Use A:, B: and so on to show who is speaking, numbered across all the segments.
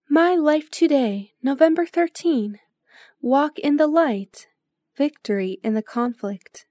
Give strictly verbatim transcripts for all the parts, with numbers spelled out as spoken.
A: My life today, November thirteenth. Walk in the light, victory in the conflict.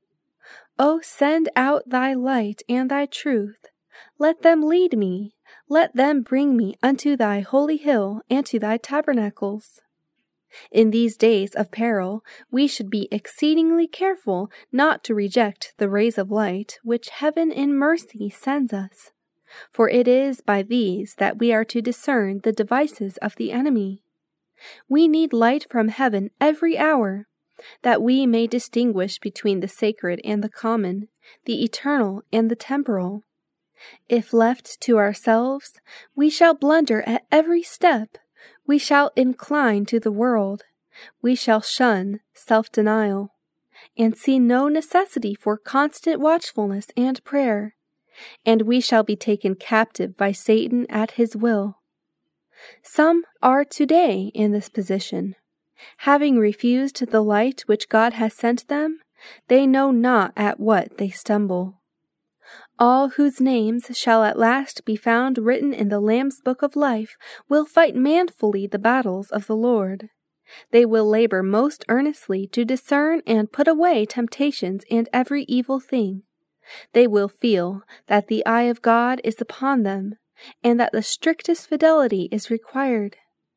A: O send out thy light and thy truth. Let them lead me, let them bring me unto thy holy hill and to thy tabernacles. In these days of peril, we should be exceedingly careful not to reject the rays of light which heaven in mercy sends us. For it is by these that we are to discern the devices of the enemy. We need light from heaven every hour, that we may distinguish between the sacred and the common, the eternal and the temporal. If left to ourselves, we shall blunder at every step, we shall incline to the world, we shall shun self-denial, and see no necessity for constant watchfulness and prayer. And we shall be taken captive by Satan at his will. Some are today in this position. Having refused the light which God has sent them, they know not at what they stumble. All whose names shall at last be found written in the Lamb's book of life will fight manfully the battles of the Lord. They will labor most earnestly to discern and put away temptations and every evil thing. They will feel that the eye of God is upon them, and that the strictest fidelity is required.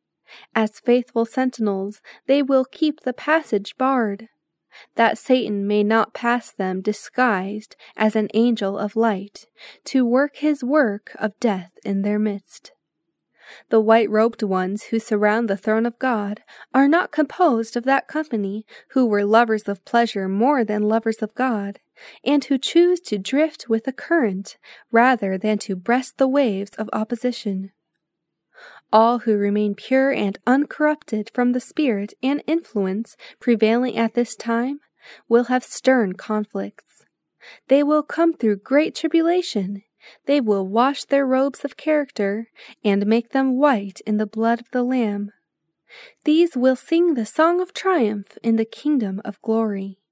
A: As faithful sentinels, they will keep the passage barred, that Satan may not pass them disguised as an angel of light, to work his work of death in their midst. The white-robed ones who surround the throne of God are not composed of that company who were lovers of pleasure more than lovers of God, and who choose to drift with the current rather than to breast the waves of opposition. All who remain pure and uncorrupted from the spirit and influence prevailing at this time will have stern conflicts. They will come through great tribulation. They will wash their robes of character and make them white in the blood of the Lamb. These will sing the song of triumph in the kingdom of glory.